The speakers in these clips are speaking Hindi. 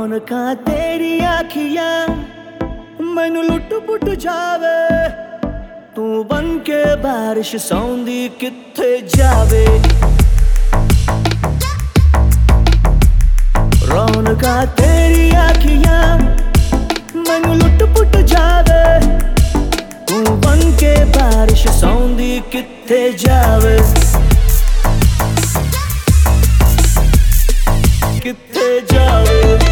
रौनका तेरी आखियां मैनू लुट पुट जावे, तू बन के बारिश सौंदी किथे जावे। रौनका तेरी आखियां मैनू लुट पुट जावे, तू बन के बारिश सौंदी किथे जावे। किथे जावे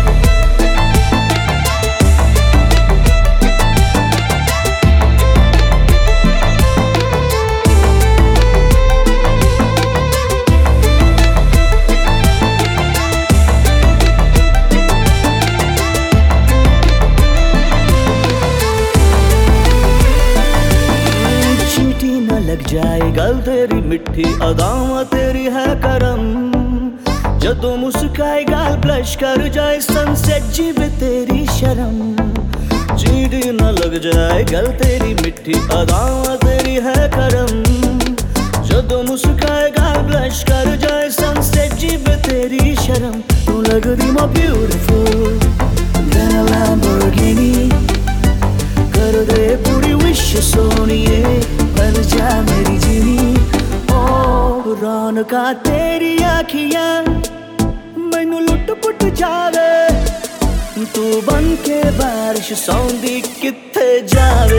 लग जाए गल तेरी मिठी अदावां तेरी है करम, जदों मुस्काए गाल ब्लश कर जाए सनसेट जीवे तेरी शर्म। चीड़ी न लग जाए गल तेरी मिठी अदावां तेरी है करम, जदों मुस्काए गाल ब्लश कर जाए सनसेट जीवे तेरी शर्म। तू लगदी more beautiful than a Lamborghini, कर दे पूरी विश सोनिए बन जा मेरी जीनी। ओ रौनका तेरी आखियां मैनू लुट पुट जावे, तू बन के बारिश सौंदी किथे जावे।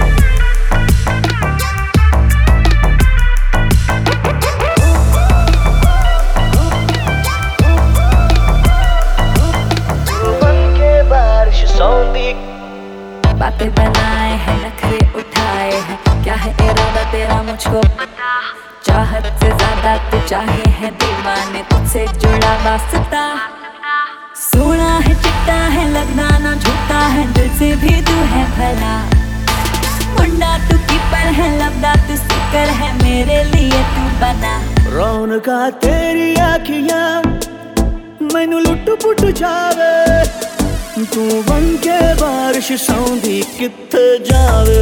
तू बन के बारिश सौंदी। बातें बनाए हैं नखरे उठाए हैं, क्या है इरादा तेरा मुझको पता। चाहत से ज्यादा तू चाहे है दीवाने, तुझसे जुड़ा वास्ता। सोना है चिट्टा है लगना ना झूठा है, दिल से भी तू है भला। मुंडा तू कीपर है लबड़ा तू सिकर है, मेरे लिए तू बना। रौनका तेरी आखियां मैनू लुट पुट जावे, तू बन के बारिश सौंदी किथे जावे।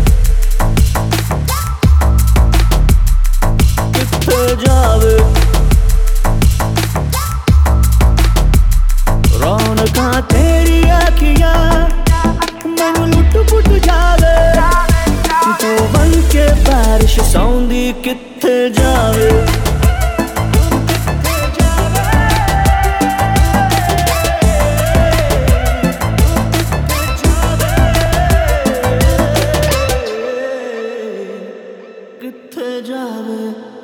किथे जावे रौनका तेरी आखियां मैनू लुट पुट जावे, तू बन के बारिश सौंदी किथे जावे। किथे जावे।